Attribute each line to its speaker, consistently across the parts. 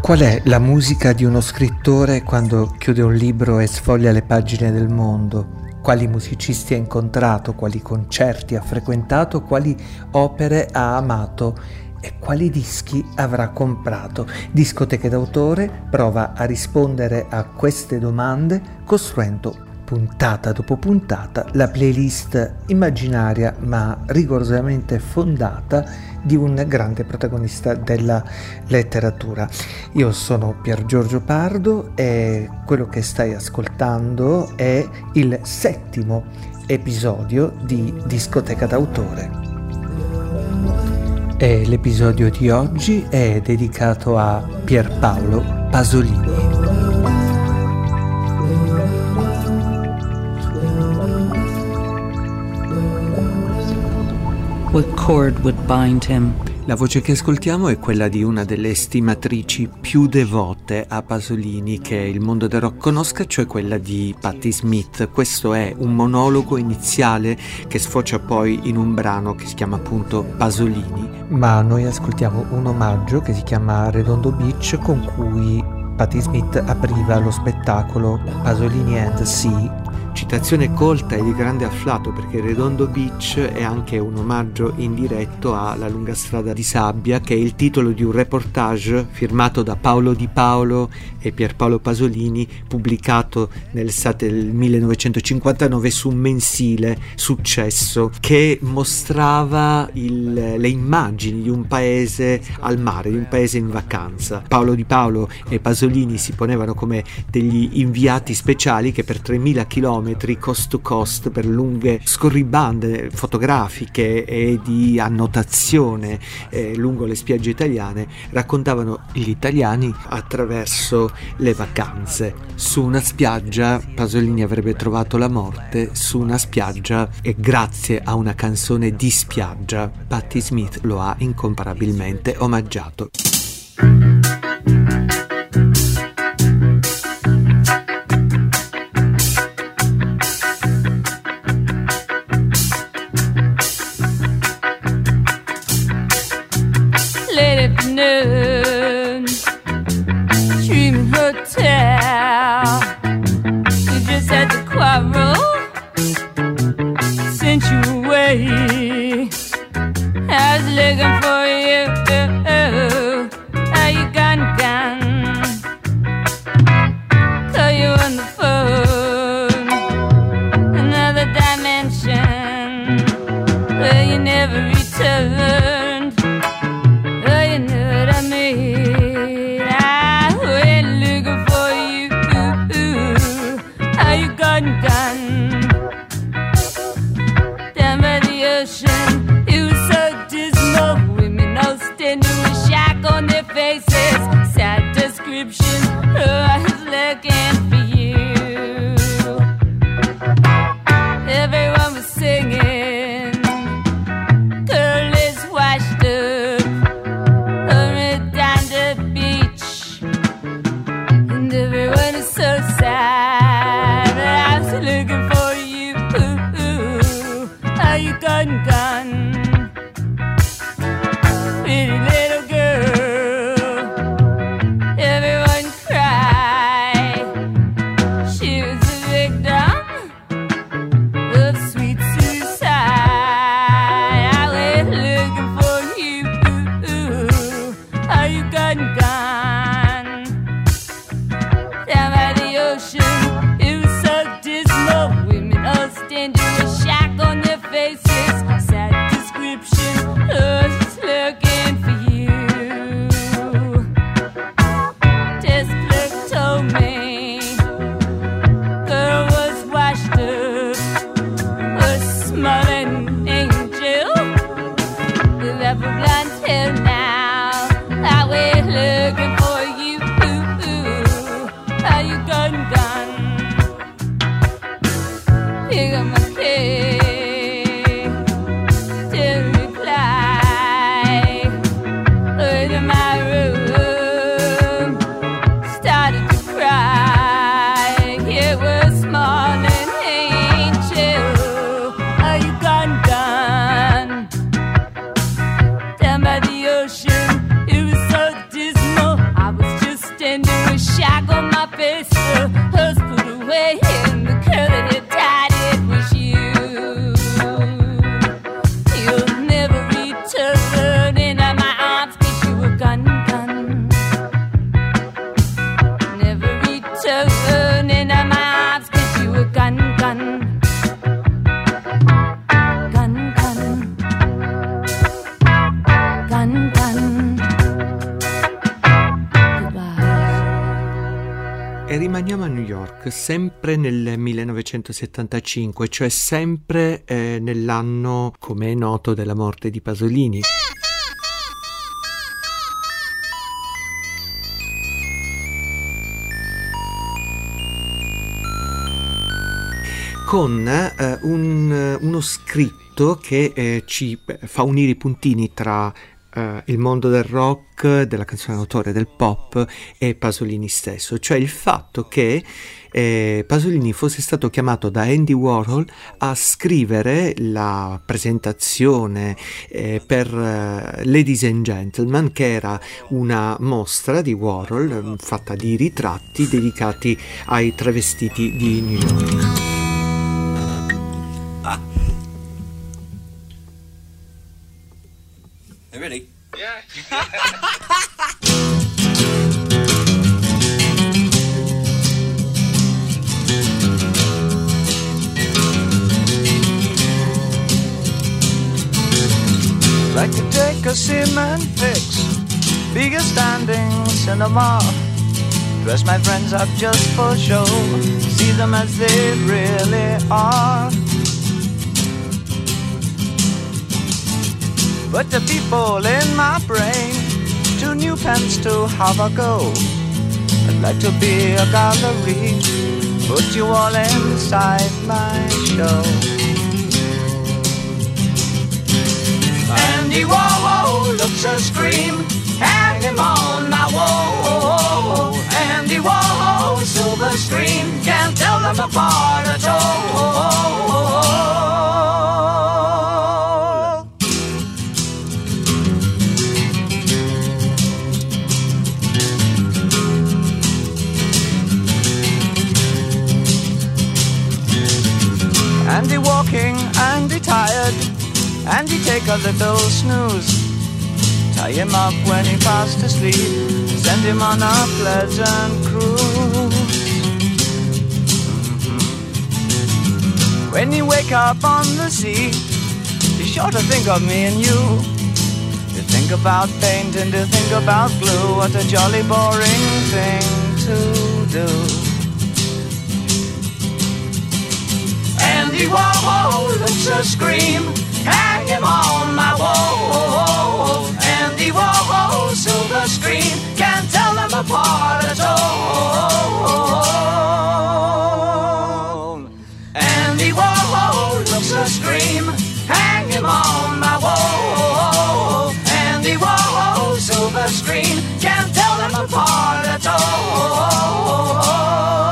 Speaker 1: Qual è la musica di uno scrittore quando chiude un libro e sfoglia le pagine del mondo? Quali musicisti ha incontrato, quali concerti ha frequentato, quali opere ha amato e quali dischi avrà comprato? Discoteche d'autore prova a rispondere a queste domande costruendo puntata dopo puntata la playlist immaginaria ma rigorosamente fondata di un grande protagonista della letteratura. Io sono Pier Giorgio Pardo e quello che stai ascoltando è il 7° episodio di Discoteca d'autore. E l'episodio di oggi è dedicato a Pierpaolo Pasolini.
Speaker 2: What cord would bind him?
Speaker 1: La voce che ascoltiamo è quella di una delle estimatrici più devote a Pasolini che il mondo del rock conosca, cioè quella di Patti Smith. Questo è un monologo iniziale che sfocia poi in un brano che si chiama appunto Pasolini. Ma noi ascoltiamo un omaggio che si chiama Redondo Beach, con cui Patti Smith apriva lo spettacolo Pasolini and the Sea. Citazione colta e di grande afflato, perché Redondo Beach è anche un omaggio indiretto a La lunga strada di sabbia, che è il titolo di un reportage firmato da Paolo Di Paolo e Pierpaolo Pasolini, pubblicato nell'estate del 1959 su un mensile Successo, che mostrava le immagini di un paese al mare, di un paese in vacanza. Paolo Di Paolo e Pasolini si ponevano come degli inviati speciali che per 3.000 chilometri coast to coast, per lunghe scorribande fotografiche e di annotazione lungo le spiagge italiane, raccontavano gli italiani attraverso le vacanze. Su una spiaggia Pasolini avrebbe trovato la morte, su una spiaggia, e grazie a una canzone di spiaggia Patti Smith lo ha incomparabilmente omaggiato.
Speaker 3: Down by the ocean, it was so dismal. I was just face was put away and the curl that you tied, it was you. You'll never return into my arms 'cause you were gone, gone. Never return into my arms 'cause you were gone, gone. Gone, gone. Gone, gone.
Speaker 1: E rimaniamo a New York, sempre nel 1975, cioè sempre nell'anno, come è noto, della morte di Pasolini. Con uno scritto che ci fa unire i puntini tra il mondo del rock, della canzone d'autore, del pop e Pasolini stesso, cioè il fatto che Pasolini fosse stato chiamato da Andy Warhol a scrivere la presentazione per Ladies and Gentlemen, che era una mostra di Warhol fatta di ritratti dedicati ai travestiti di New York.
Speaker 4: Ready?
Speaker 5: Yeah. Like to take a cement fix, bigger standing cinema. Dress my friends up just for show, see them as they really are. But the people in my brain, too new pens to have a go. I'd like to be a gallery, put you all inside my show. Andy Warhol looks a scream, hang him on my wall. Andy Warhol, silver screen, can't tell them apart at all. Andy walking, Andy tired, Andy take a little snooze. Tie him up when he fast asleep, send him on a pleasant cruise. When you wake up on the sea, be sure to think of me and you. To think about paint and to think about glue, what a jolly boring thing to do. Andy Warhol looks a scream, hang him on my wall. Andy Warhol, silver screen, can't tell them apart at all. Andy Warhol looks a scream, hang him on my wall. Andy Warhol, silver screen, can't tell them apart at all.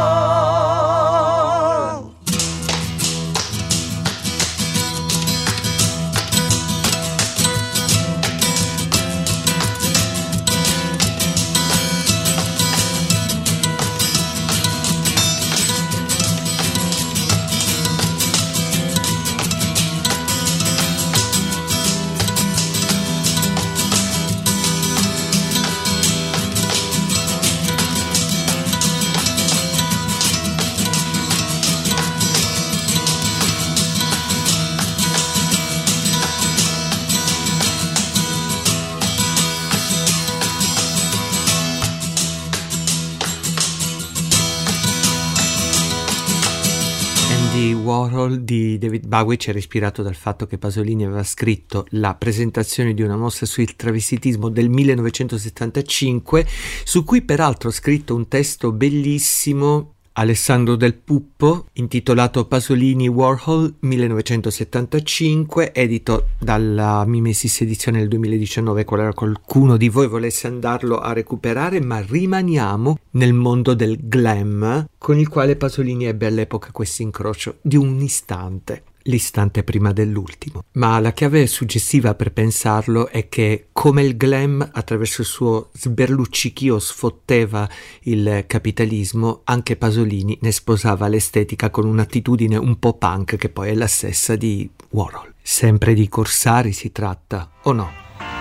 Speaker 1: Warhol di David Bowie ci era ispirato dal fatto che Pasolini aveva scritto la presentazione di una mostra sul travestitismo del 1975, su cui peraltro ha scritto un testo bellissimo Alessandro Del Puppo, intitolato Pasolini Warhol 1975, edito dalla Mimesis edizione del 2019, qualora qualcuno di voi volesse andarlo a recuperare, ma rimaniamo nel mondo del glam, con il quale Pasolini ebbe all'epoca questo incrocio di un istante. l'istante prima dell'ultimo. Ma la chiave suggestiva per pensarlo è che, come il glam attraverso il suo sberluccichio sfotteva il capitalismo, anche Pasolini ne sposava l'estetica con un'attitudine un po' punk che poi è la stessa di Warhol. Sempre di corsari si tratta, o no?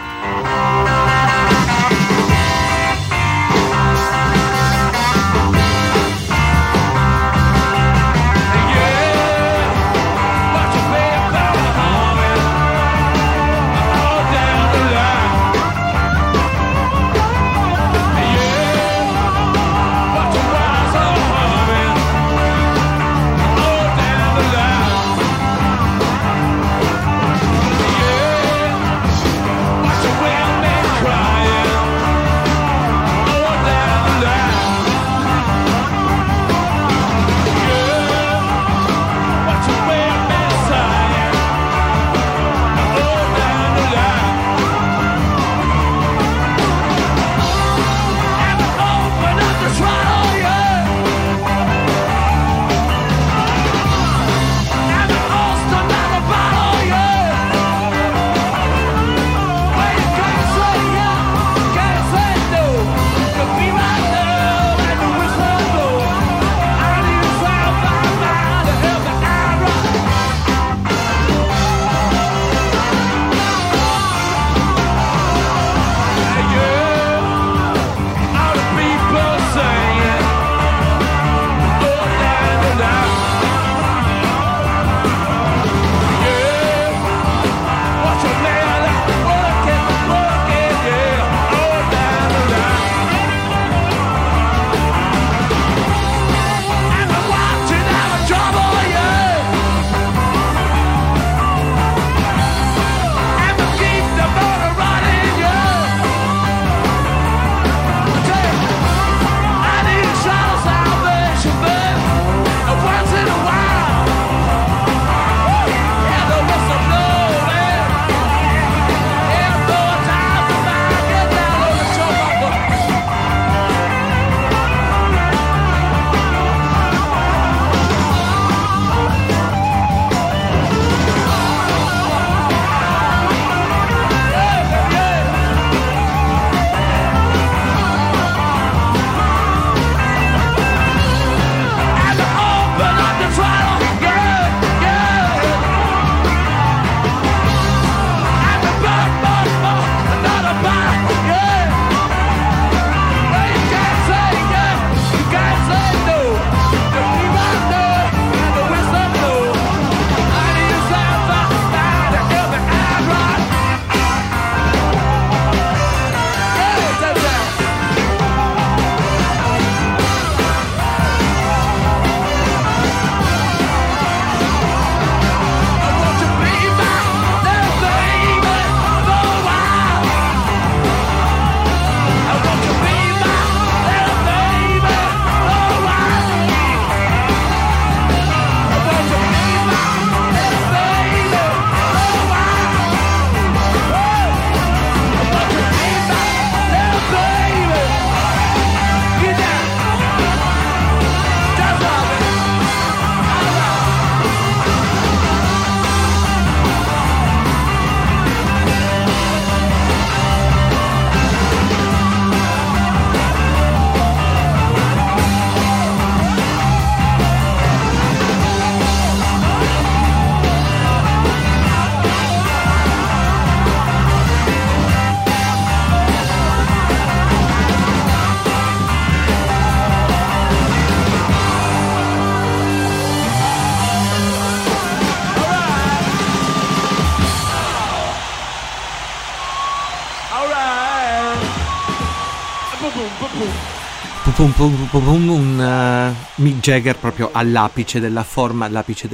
Speaker 1: Un Mick Jagger proprio all'apice della forma, all'apice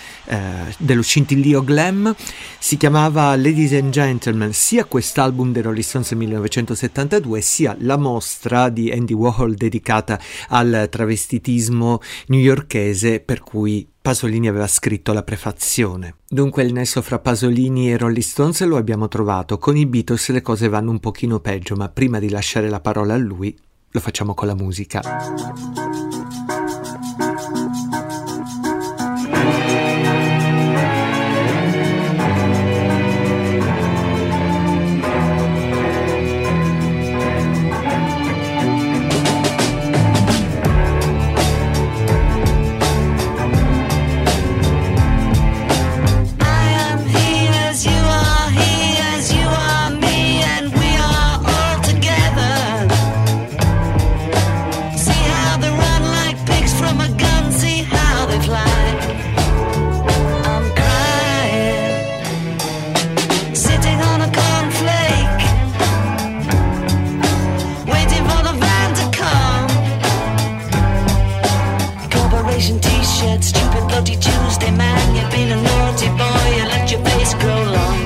Speaker 1: dello scintillio glam. Si chiamava Ladies and Gentlemen sia quest'album dei Rolling Stones del 1972 sia la mostra di Andy Warhol dedicata al travestitismo newyorkese, per cui Pasolini aveva scritto la prefazione. Dunque il nesso fra Pasolini e Rolling Stones lo abbiamo trovato. Con i Beatles le cose vanno un pochino peggio, ma prima di lasciare la parola a lui lo facciamo con la musica.
Speaker 4: Imitation t-shirt, stupid bloody Tuesday man. You've been a naughty boy, you let your face grow long.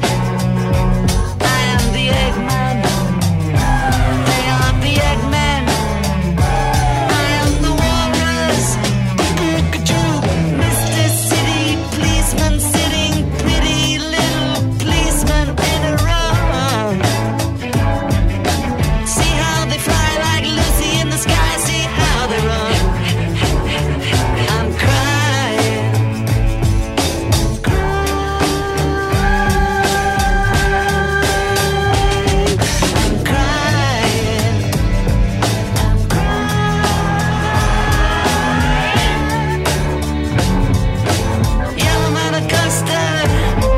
Speaker 4: I am the Eggman, they are the Eggmen. I am the walrus, Mr. City policeman, sitting pretty little policeman in a row. See how they fly like Lucy in the sky, see how they run. I'm crying, I'm crying, I'm crying. Yellow man of custard,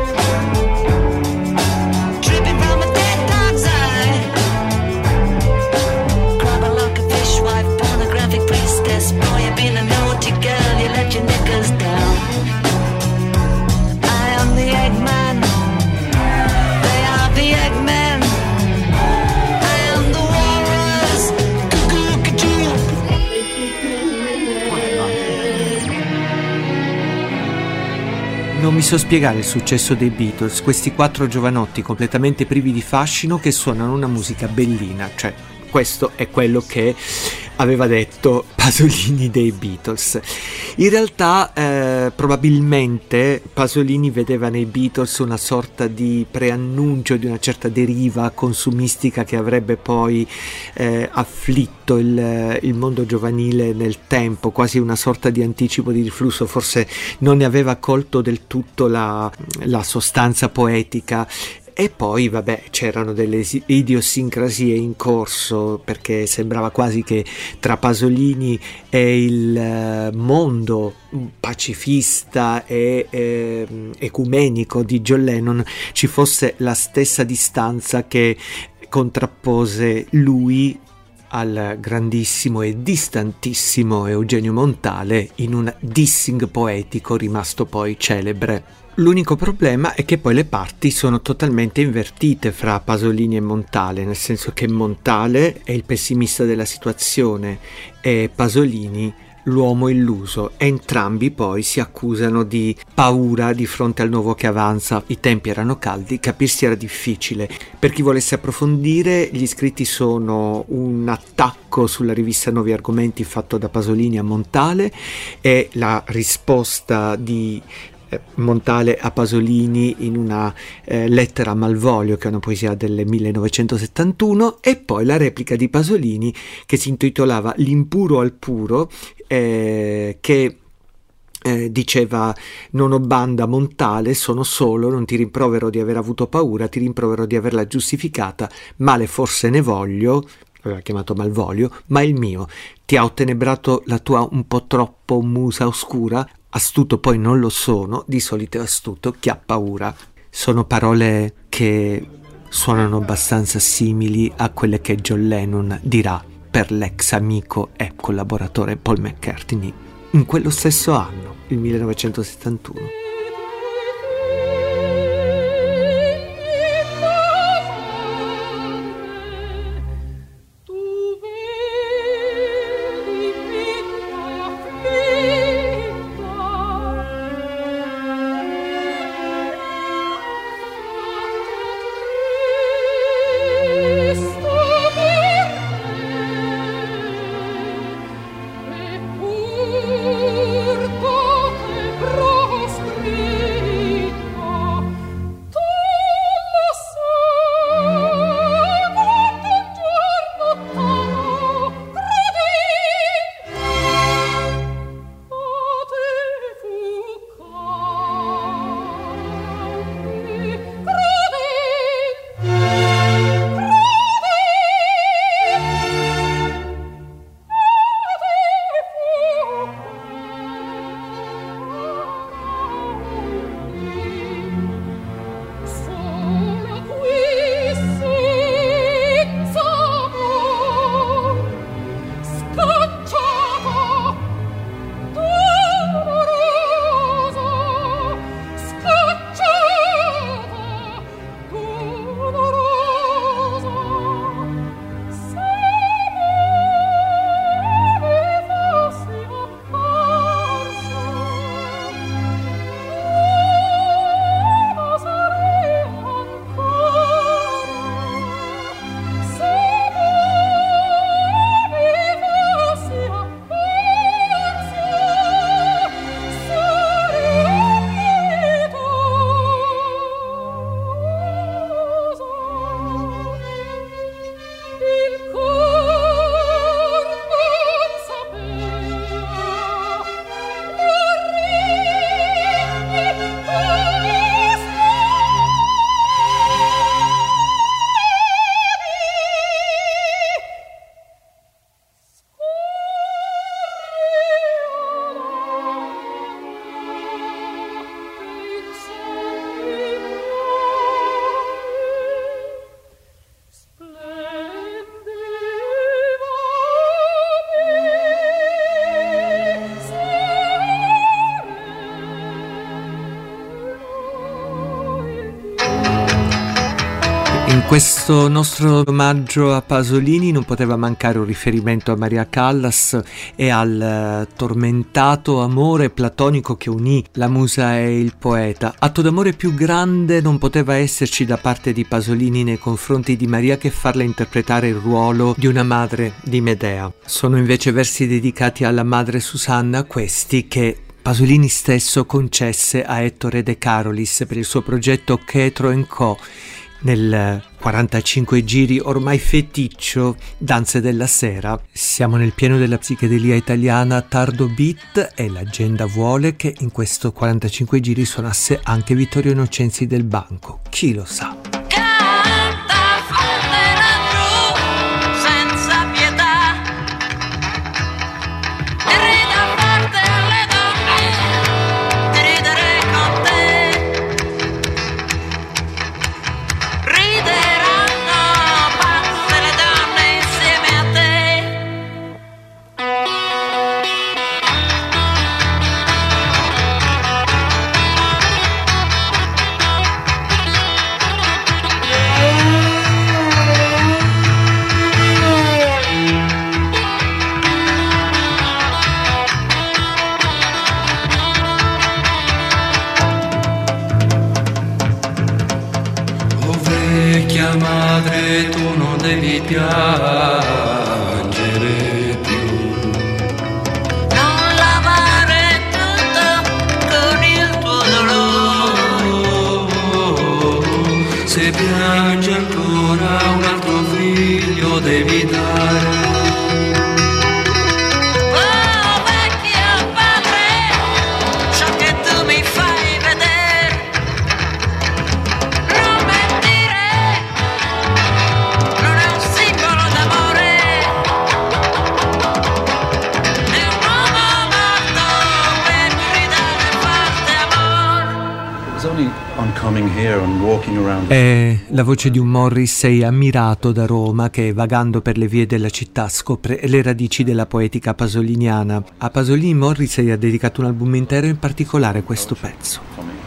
Speaker 4: dripping from a dead dog's eye. Grab a lock of fishwife, pornographic priestess. Boy, you've been a naughty girl, you let your knickers down. I am the Eggman, they are the Eggmen. I am the walrus, cuckoo-cuckoo.
Speaker 1: Non mi so spiegare il successo dei Beatles, questi 4 giovanotti completamente privi di fascino che suonano una musica bellina, cioè questo è quello che aveva detto Pasolini dei Beatles. In realtà probabilmente Pasolini vedeva nei Beatles una sorta di preannuncio di una certa deriva consumistica che avrebbe poi afflitto il mondo giovanile nel tempo, quasi una sorta di anticipo di riflusso. Forse non ne aveva colto del tutto la sostanza poetica. E poi, vabbè, c'erano delle idiosincrasie in corso, perché sembrava quasi che tra Pasolini e il mondo pacifista e ecumenico di John Lennon ci fosse la stessa distanza che contrappose lui al grandissimo e distantissimo Eugenio Montale in un dissing poetico rimasto poi celebre. L'unico problema è che poi le parti sono totalmente invertite fra Pasolini e Montale, nel senso che Montale è il pessimista della situazione e Pasolini l'uomo illuso. Entrambi poi si accusano di paura di fronte al nuovo che avanza. I tempi erano caldi, capirsi era difficile. Per chi volesse approfondire, gli scritti sono un attacco sulla rivista Nuovi Argomenti fatto da Pasolini a Montale e la risposta di Montale a Pasolini in una lettera a Malvolio, che è una poesia del 1971, e poi la replica di Pasolini che si intitolava L'impuro al puro, che diceva: non ho banda Montale, sono solo, non ti rimprovero di aver avuto paura, ti rimprovero di averla giustificata, male forse ne voglio, aveva chiamato Malvolio, ma il mio, ti ha ottenebrato la tua un po' troppo musa oscura, astuto poi non lo sono, di solito è astuto chi ha paura. Sono parole che suonano abbastanza simili a quelle che John Lennon dirà per l'ex amico e collaboratore Paul McCartney in quello stesso anno, il 1971. questo nostro omaggio a Pasolini non poteva mancare un riferimento a Maria Callas e al tormentato amore platonico che unì la musa e il poeta. Atto d'amore più grande non poteva esserci da parte di Pasolini nei confronti di Maria che farle interpretare il ruolo di una madre di Medea. Sono invece versi dedicati alla madre Susanna, questi che Pasolini stesso concesse a Ettore De Carolis per il suo progetto Chetro & Co. Nel 45 giri ormai feticcio Danze della Sera. Siamo nel pieno della psichedelia italiana tardo beat e l'agenda vuole che in questo 45 giri suonasse anche Vittorio Innocenzi del Banco. Chi lo sa?
Speaker 6: Madre, tu non devi piangere più.
Speaker 4: Non lavare tutto con il tuo dolore.
Speaker 6: Se piange ancora un altro figlio devi dare.
Speaker 4: Oh vecchio padre, ciò che tu mi fai vedere non mentire, non è un simbolo d'amore, è un uomo morto per gridare forte amor.
Speaker 7: It was only on coming here and walking around.
Speaker 1: È la voce di un Morrissey ammirato da Roma che, vagando per le vie della città, scopre le radici della poetica pasoliniana. A Pasolini Morrissey ha dedicato un album intero, in particolare questo pezzo.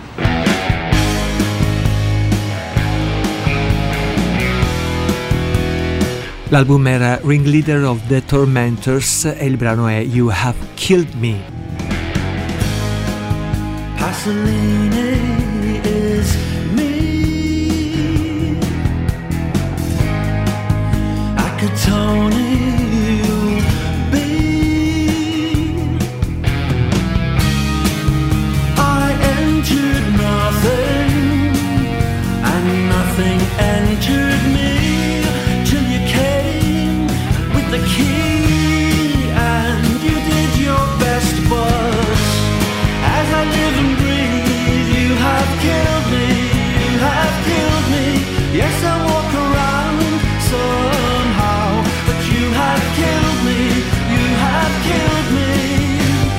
Speaker 1: L'album era Ringleader of the Tormentors e il brano è You Have Killed Me.
Speaker 6: Pasolini is me. I could Tony you be. I entered nothing and nothing entered me till you came with the key and you did your best, but as I live and breathe, you have killed me, you have killed me. Yes, I walk around somehow, but you have killed me, you have killed me.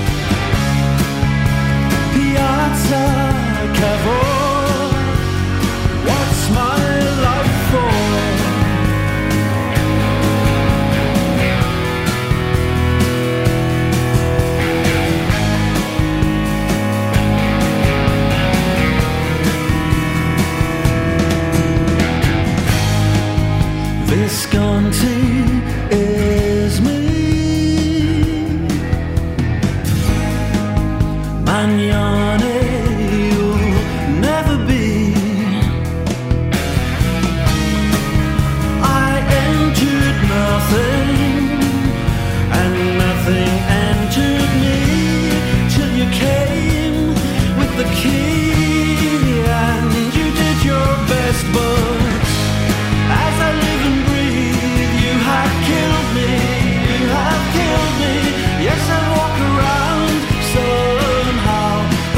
Speaker 6: Piazza Cavour, what's my life for? Visconti is me. Magnani you'll never be. I entered nothing and nothing entered me till you came with the key and you did your best, but as I live and breathe, you have killed me, you have killed me. Yes, I walk around somehow,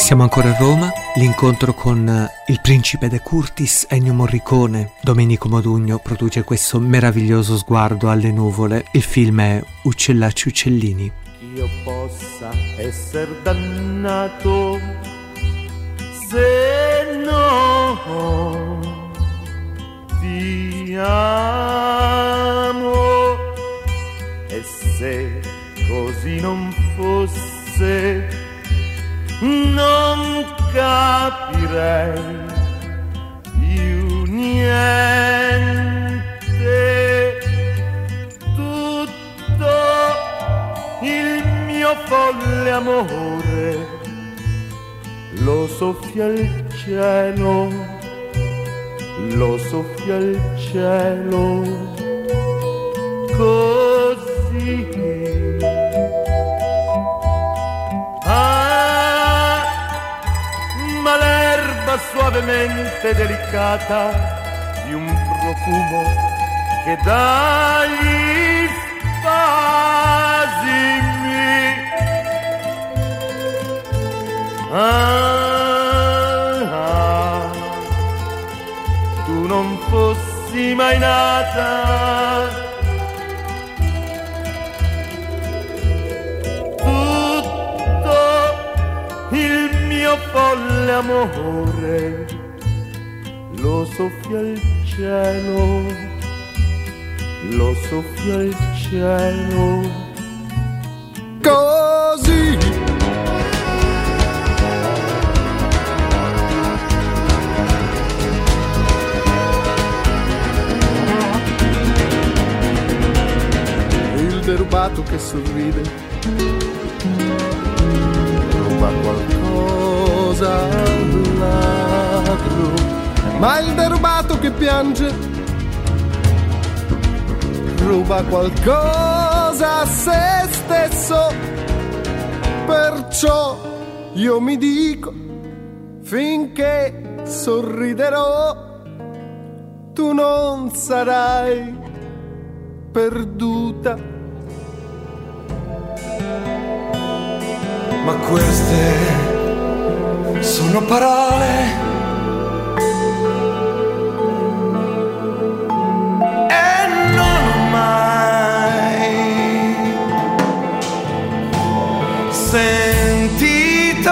Speaker 1: Siamo ancora a Roma, l'incontro con il principe De Curtis, Ennio Morricone. Domenico Modugno produce questo meraviglioso sguardo alle nuvole. Il film è Uccellacci uccellini.
Speaker 6: Io possa essere dannato se no ti amo, e se così non fosse non capirei più niente. Tutto il mio folle amore lo soffia il cielo, lo soffia il cielo, così. Ma l'erba suavemente delicata di un profumo che dà gli spasimi. Tu non fossi mai nata, folle amore lo soffia il cielo, lo soffia il cielo, così. Il derubato che sorride ruba qualcosa al ladro, ma il derubato che piange ruba qualcosa a se stesso. Perciò io mi dico, finché sorriderò, tu non sarai perduta. Ma queste sono parole e non ho mai sentito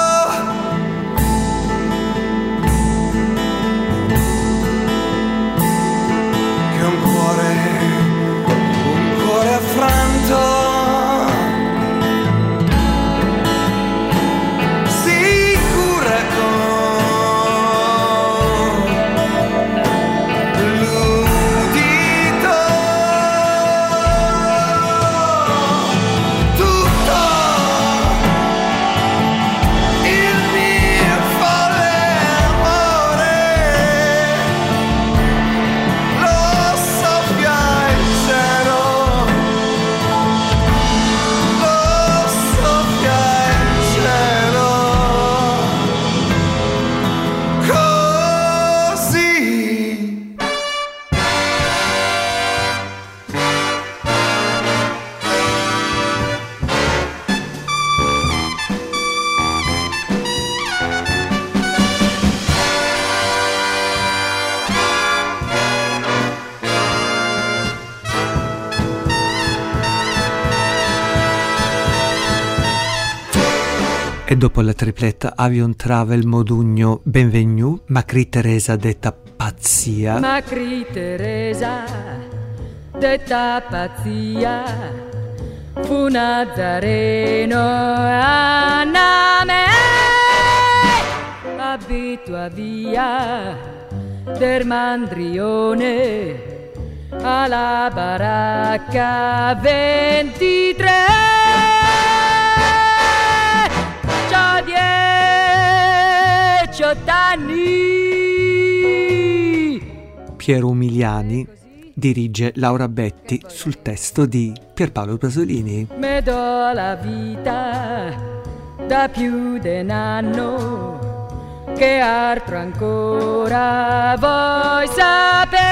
Speaker 6: che un cuore affranto
Speaker 1: E dopo la tripletta Avion Travel Modugno Benvenu, Macri Teresa detta pazzia.
Speaker 3: Macri Teresa detta pazzia, fu Nazareno a name, abitua via del Mandrione alla baracca 23. 18 anni.
Speaker 1: Piero Umiliani dirige Laura Betti sul testo di Pierpaolo Pasolini.
Speaker 3: Me do la vita da più di un anno, che altro ancora vuoi sapere?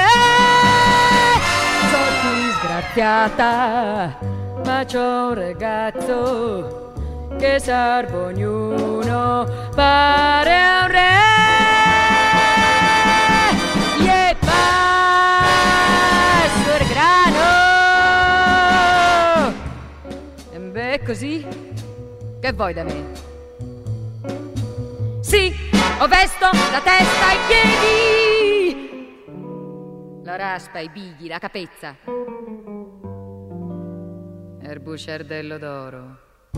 Speaker 3: Sono disgraziata, ma c'ho un ragazzo che serve ognuno pare un re. E passo il grano. E beh, così? Che vuoi da me? Sì, ho vesto la testa e i piedi, la raspa, i bighi, la capezza, il bucerdello d'oro.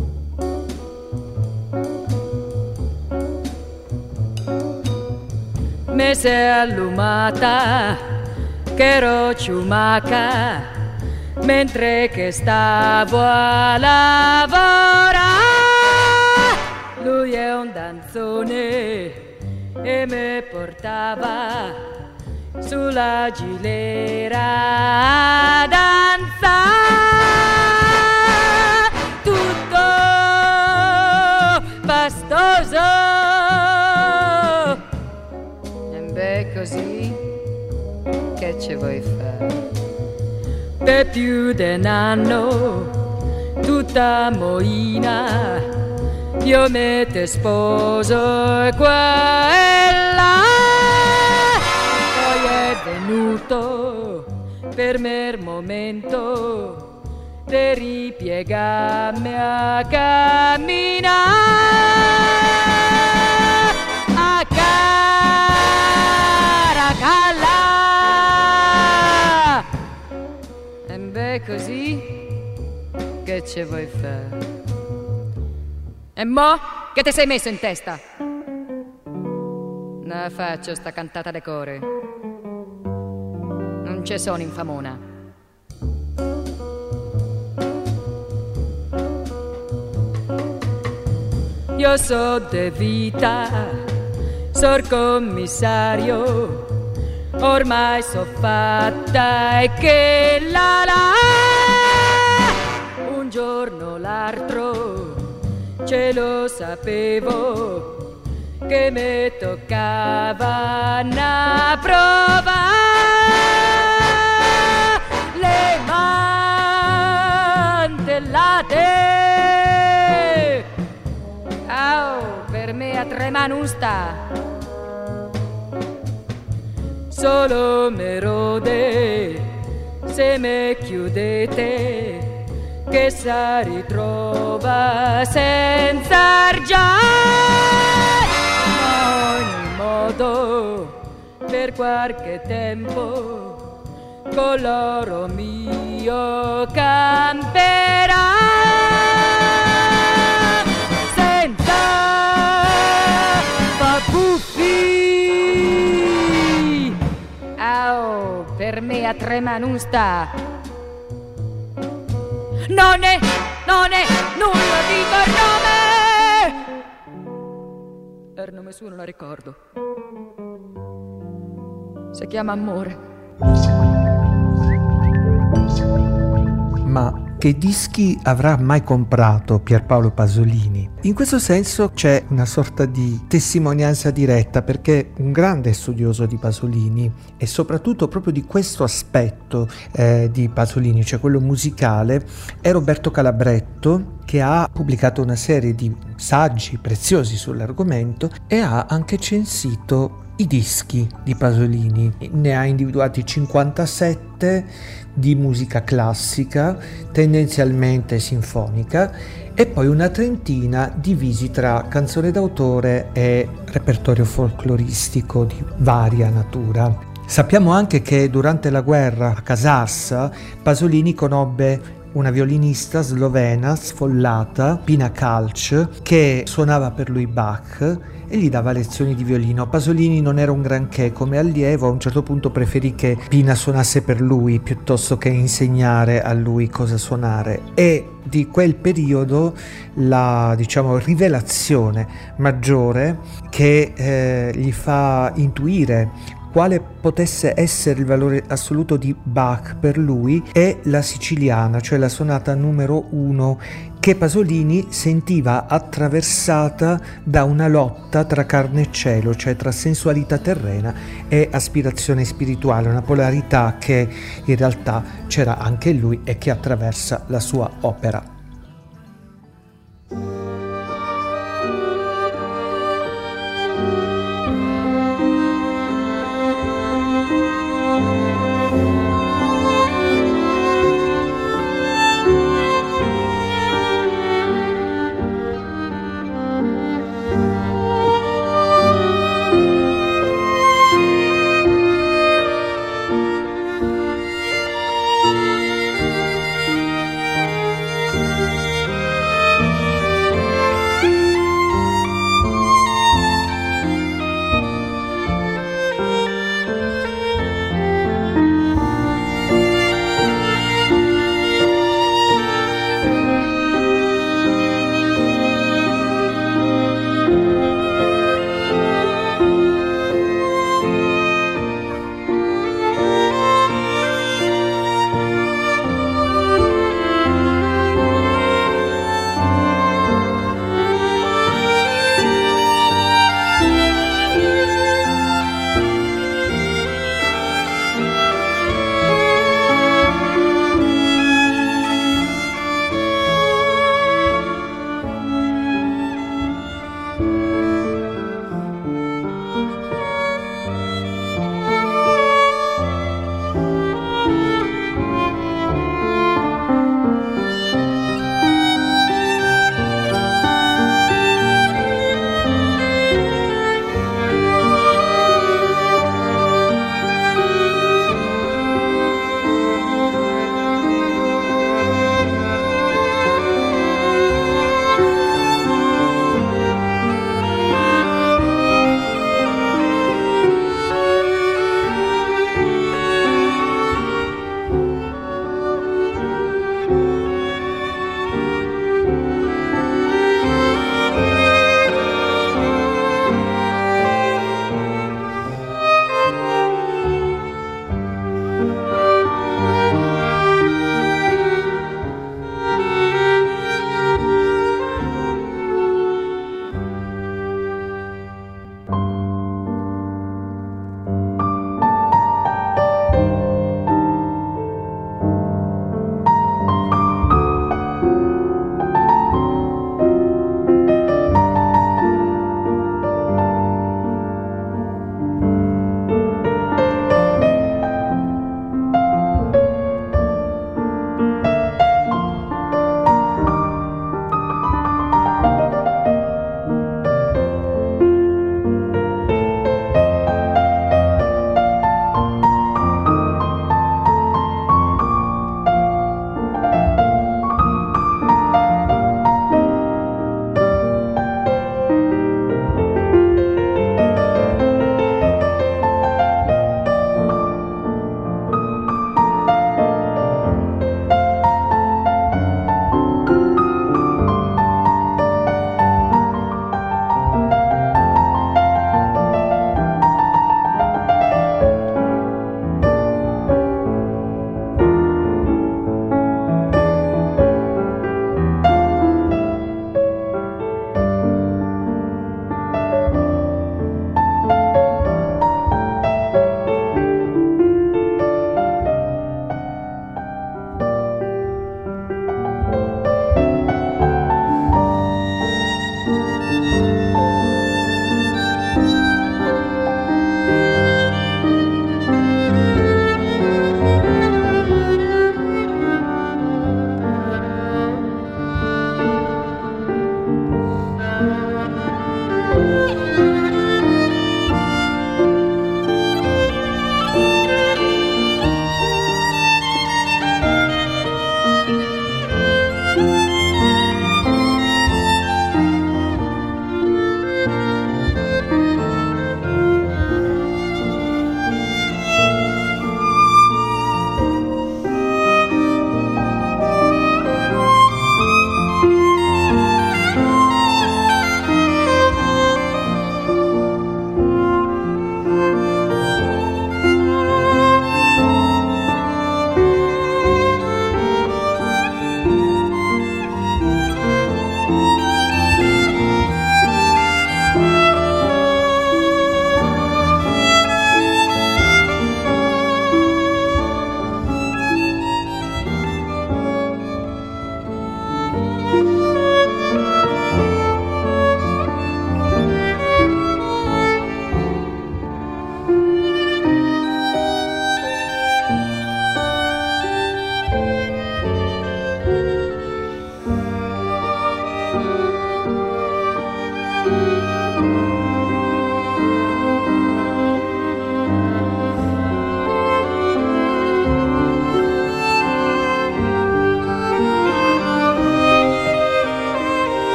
Speaker 3: Me si è allumata che ero ciumaca mentre che stavo a lavorare. Lui è un danzone e me portava sulla gilera a danzare, tutto pastoso. E beh, così che ci vuoi fare? Per più di un anno tutta moina io me te sposo e qua e là. Poi è venuto per me il momento di ripiegarmi a camminare a Caracalla. E beh, così che ci vuoi fare? E mo' che ti sei messo in testa? Ne faccio sta cantata de core. Non ce sono infamona. Io so de vita, sor commissario, ormai so fatta e che la un giorno l'altro ce lo sapevo che me toccava una prova. Le mantellate, oh, per me a trema non sta. Solo me rode se me chiudete, che si ritrova senza argiare. Ma ogni modo per qualche tempo con l'oro mio camperà senza fa puffi. Oh, per me a trema non sta. Non è nulla, dico il nome suo non la ricordo. Si chiama amore.
Speaker 1: Ma che dischi avrà mai comprato Pierpaolo Pasolini? In questo senso c'è una sorta di testimonianza diretta, perché un grande studioso di Pasolini e soprattutto proprio di questo aspetto di Pasolini, cioè quello musicale, è Roberto Calabretto, che ha pubblicato una serie di saggi preziosi sull'argomento e ha anche censito i dischi di Pasolini. Ne ha individuati 57 di musica classica, tendenzialmente sinfonica, e poi una trentina divisi tra canzone d'autore e repertorio folcloristico di varia natura. Sappiamo anche che durante la guerra a Casassa Pasolini conobbe una violinista slovena sfollata, Pina Kalch, che suonava per lui Bach e gli dava lezioni di violino. Pasolini non era un granché come allievo, a un certo punto preferì che Pina suonasse per lui piuttosto che insegnare a lui cosa suonare, e di quel periodo la, diciamo, rivelazione maggiore che gli fa intuire quale potesse essere il valore assoluto di Bach per lui è la siciliana, cioè la sonata numero 1, che Pasolini sentiva attraversata da una lotta tra carne e cielo, cioè tra sensualità terrena e aspirazione spirituale, una polarità che in realtà c'era anche in lui e che attraversa la sua opera.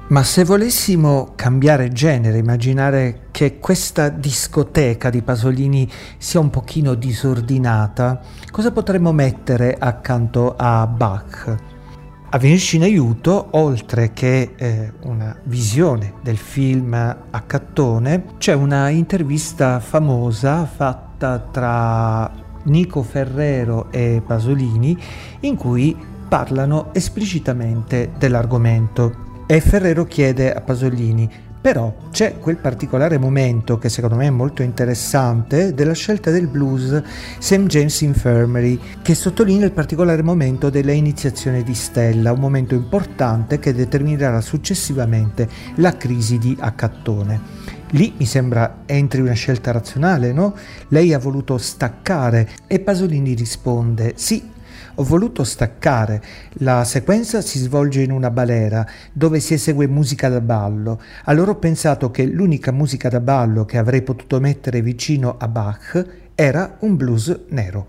Speaker 1: Ma se volessimo cambiare genere, immaginare che questa discoteca di Pasolini sia un pochino disordinata, cosa potremmo mettere accanto a Bach? A venirci in aiuto, oltre che una visione del film Accattone, c'è una intervista famosa fatta tra Nico Ferrero e Pasolini in cui parlano esplicitamente dell'argomento. E Ferrero chiede a Pasolini: però c'è quel particolare momento che secondo me è molto interessante della scelta del blues St. James Infirmary, che sottolinea il particolare momento della iniziazione di Stella, un momento importante che determinerà successivamente la crisi di Accattone. Lì mi sembra entri una scelta razionale, no? Lei ha voluto staccare e Pasolini risponde: sì, ho voluto staccare. La sequenza si svolge in una balera dove si esegue musica da ballo. Allora ho pensato che l'unica musica da ballo che avrei potuto mettere vicino a Bach era un blues nero.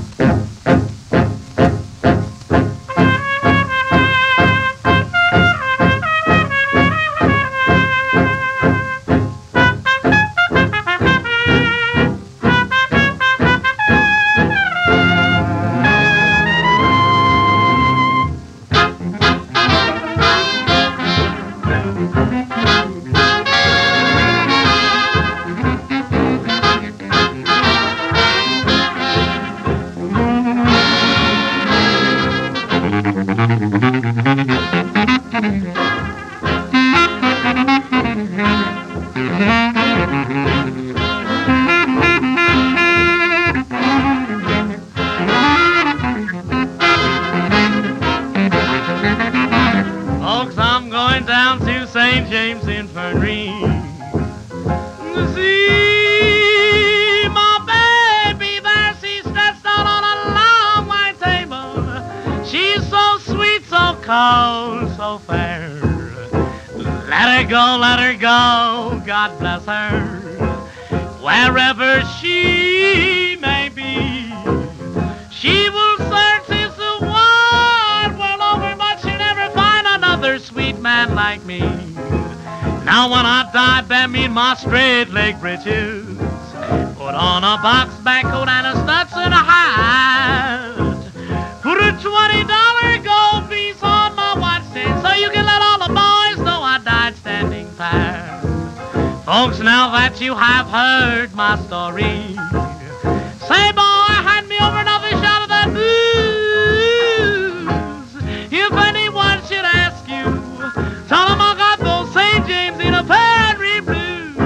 Speaker 8: Wherever she may be, she will search this wide world over, but she'll never find another sweet man like me. Now when I die, bear me in my straight leg breeches, put on a box back coat and a Stetson hat, put a $20 gold piece on my watch chain, so you can let all the boys know I died standing pat. Folks, now that you have heard my story, say, boy, hand me over another shot of that booze. If anyone should ask you, tell them I got those St. James in a Perry blues.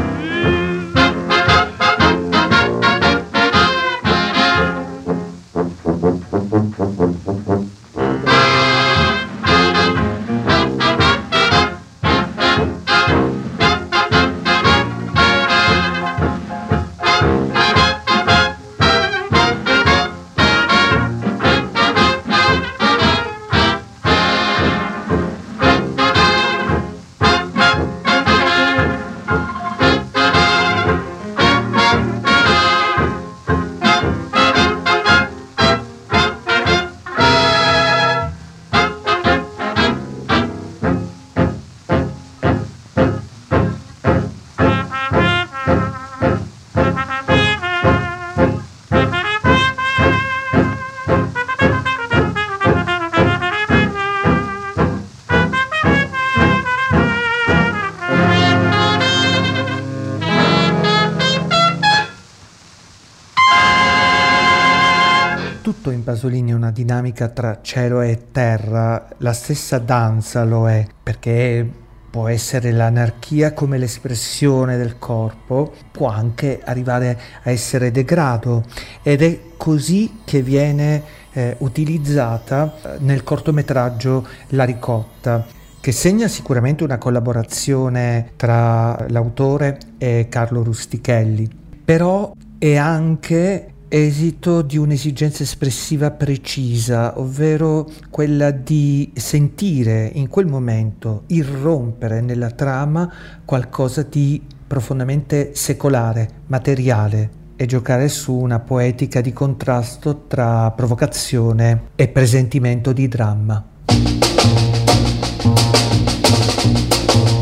Speaker 1: Pasolini è una dinamica tra cielo e terra, la stessa danza lo è, perché può essere l'anarchia come l'espressione del corpo, può anche arrivare a essere degrado, ed è così che viene utilizzata nel cortometraggio La ricotta, che segna sicuramente una collaborazione tra l'autore e Carlo Rustichelli, però è anche esito di un'esigenza espressiva precisa, ovvero quella di sentire in quel momento irrompere nella trama qualcosa di profondamente secolare, materiale, e giocare su una poetica di contrasto tra provocazione e presentimento di dramma.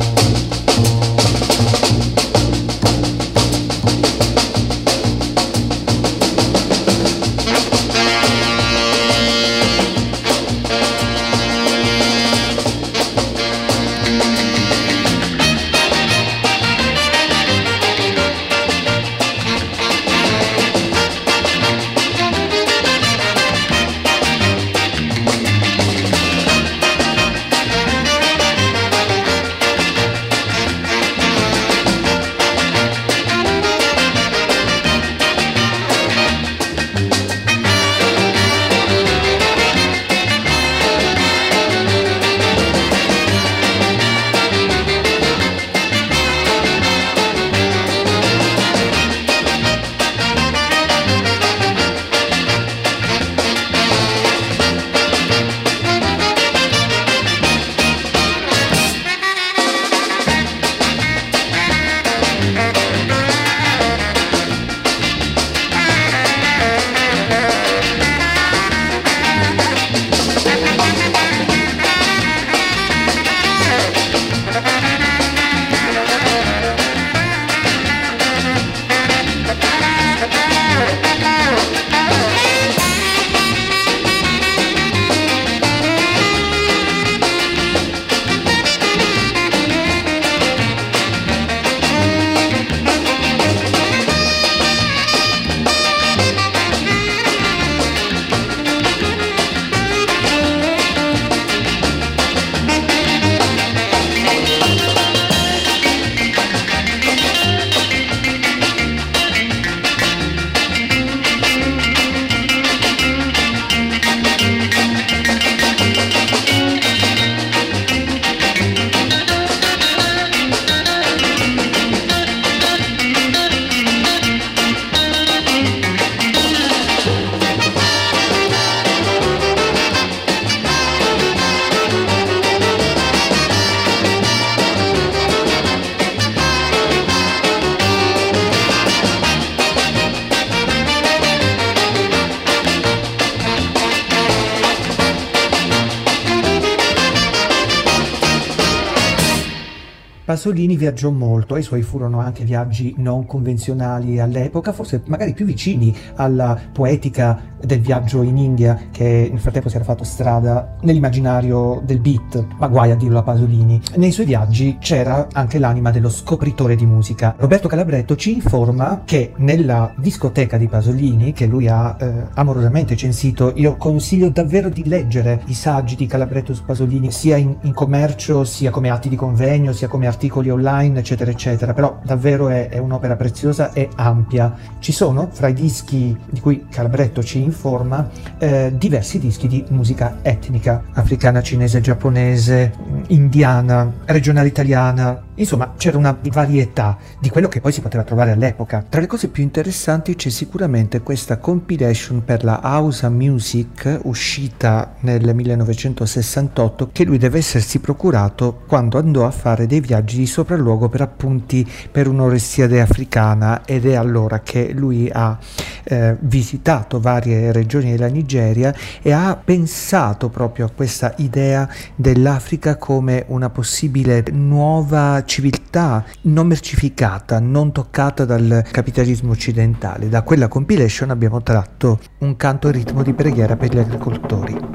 Speaker 1: Pasolini viaggiò molto e i suoi furono anche viaggi non convenzionali all'epoca, forse magari più vicini alla poetica del viaggio in India, che nel frattempo si era fatto strada nell'immaginario del beat, ma guai a dirlo a Pasolini. Nei suoi viaggi c'era anche l'anima dello scopritore di musica. Roberto Calabretto ci informa che nella discoteca di Pasolini, che lui ha amorosamente censito, io consiglio davvero di leggere i saggi di Calabretto su Pasolini, sia in commercio, sia come atti di convegno, sia come articoli online, eccetera eccetera, però davvero è un'opera preziosa e ampia. Ci sono fra i dischi di cui Calabretto ci informa diversi dischi di musica etnica, africana, cinese, giapponese, indiana, regionale italiana, insomma c'era una varietà di quello che poi si poteva trovare all'epoca. Tra le cose più interessanti c'è sicuramente questa compilation per la Hausa Music uscita nel 1968 che lui deve essersi procurato quando andò a fare dei viaggi di sopralluogo per appunti per un'Oressiade africana, ed è allora che lui ha visitato varie regioni della Nigeria e ha pensato proprio a questa idea dell'Africa come una possibile nuova civiltà non mercificata, non toccata dal capitalismo occidentale. Da quella compilation abbiamo tratto un canto in ritmo di preghiera per gli agricoltori.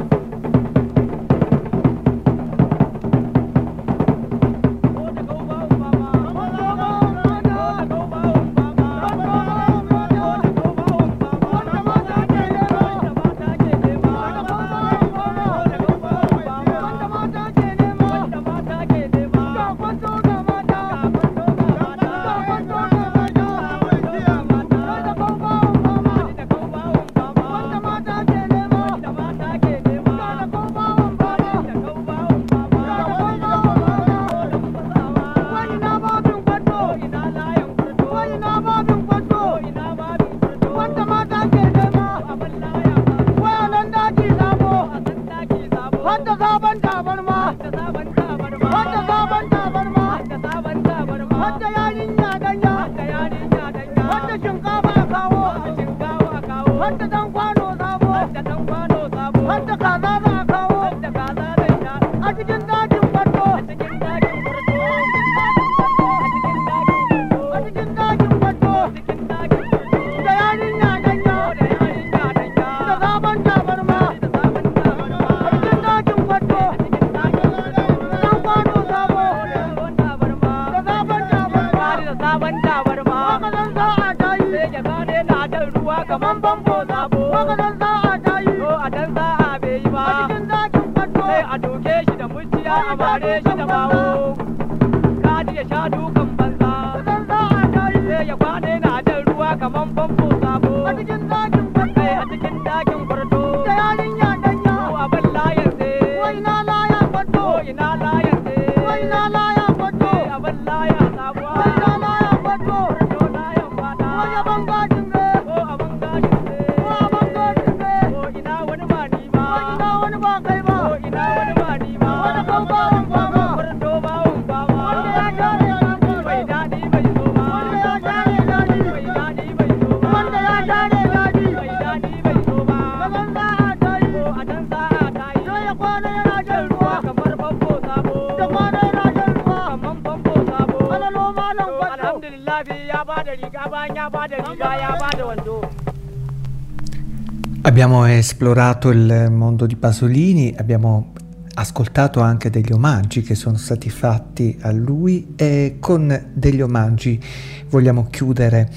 Speaker 1: Abbiamo esplorato il mondo di Pasolini, abbiamo ascoltato anche degli omaggi che sono stati fatti a lui, e con degli omaggi vogliamo chiudere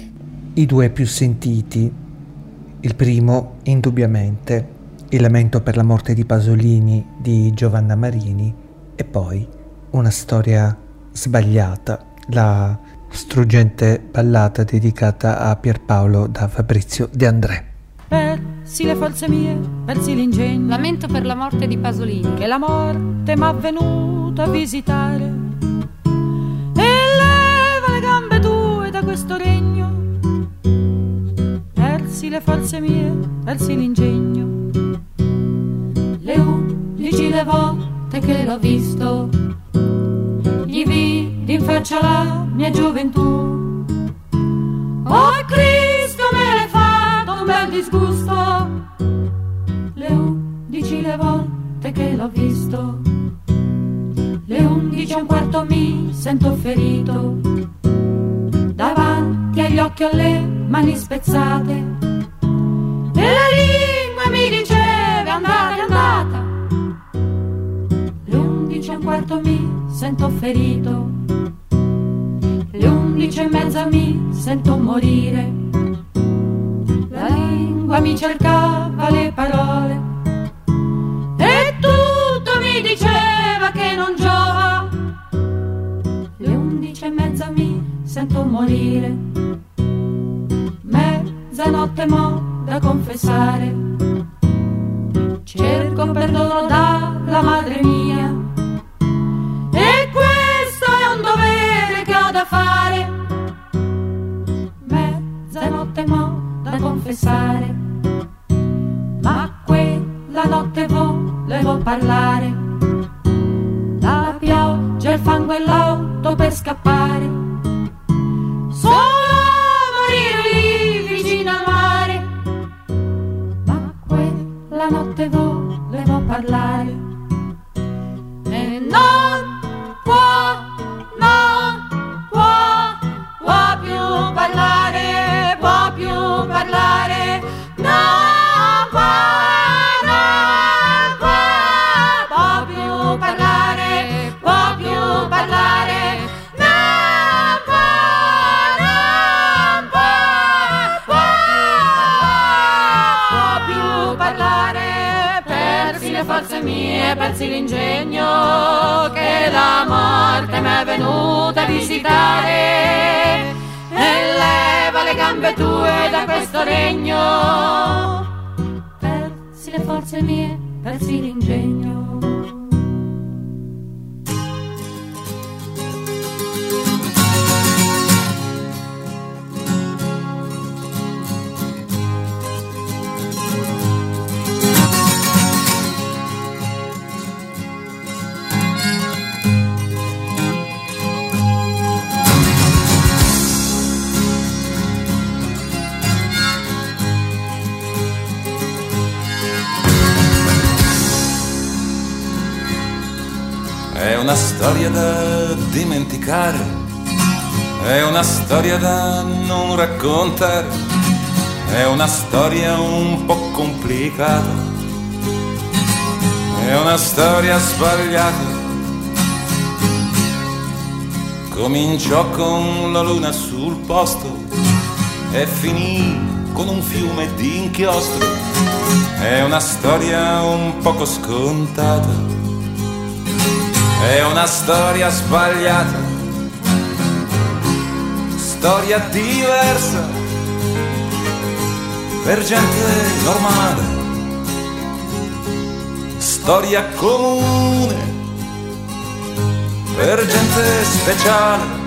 Speaker 1: i due più sentiti. Il primo, indubbiamente, il lamento per la morte di Pasolini di Giovanna Marini, e poi una storia sbagliata, la struggente ballata dedicata a Pierpaolo da Fabrizio De André.
Speaker 2: Persi le forze mie, persi l'ingegno.
Speaker 3: Lamento per la morte di Pasolini,
Speaker 2: che la morte m'ha venuto a visitare, e leva le gambe tue da questo regno. Persi le forze mie, persi l'ingegno.
Speaker 9: Le 11 le volte che l'ho visto, gli vidi in faccia la mia gioventù. Oh Cristo, me l'hai fatto un bel disgusto. Le 11 le volte che l'ho visto, le 11 e un quarto mi sento ferito. Davanti agli occhi ho le mani spezzate e la lingua mi diceva andate, andata. Le 11:15 mi sento ferito, le 11:30 mi sento morire. La lingua mi cercava le parole e tutto mi diceva che non giova. Le 11:30 mi sento morire. Mezzanotte mo' da confessare, cerco perdono dalla madre mia e questo è un dovere che ho da fare. Mezzanotte mo' da confessare, ma quella notte volevo parlare. La pioggia, il fango e l'auto per scappare, solo morire lì vicino al mare. Ma quella notte volevo parlare e non può più parlare, può più parlare, non può più parlare, può più parlare, non può più parlare. Persi le forze mie, persi l'ingegno, che la morte m'è venuta a visitare e leva le gambe tue da questo regno. Persi le forze mie, persi l'ingegno.
Speaker 10: È una storia da dimenticare, è una storia da non raccontare, è una storia un po' complicata, è una storia sbagliata. Cominciò con la luna sul posto e finì con un fiume di inchiostro. È una storia un poco scontata, è una storia sbagliata, storia diversa per gente normale, storia comune per gente speciale.